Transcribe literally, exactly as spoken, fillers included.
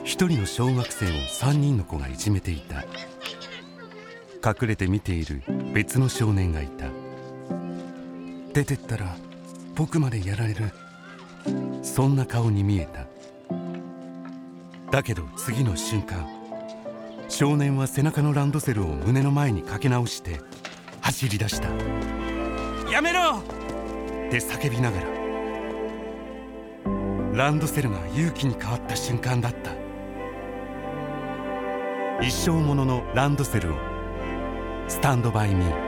一人の小学生を三人の子がいじめていた。隠れて見ている別の少年がいた。出てったら僕までやられる、そんな顔に見えた。だけど次の瞬間、少年は背中のランドセルを胸の前にかけ直して走り出した。やめろって叫びながら、ランドセルが勇気に変わった瞬間だった。一生もののランドセルをスタンドバイミー。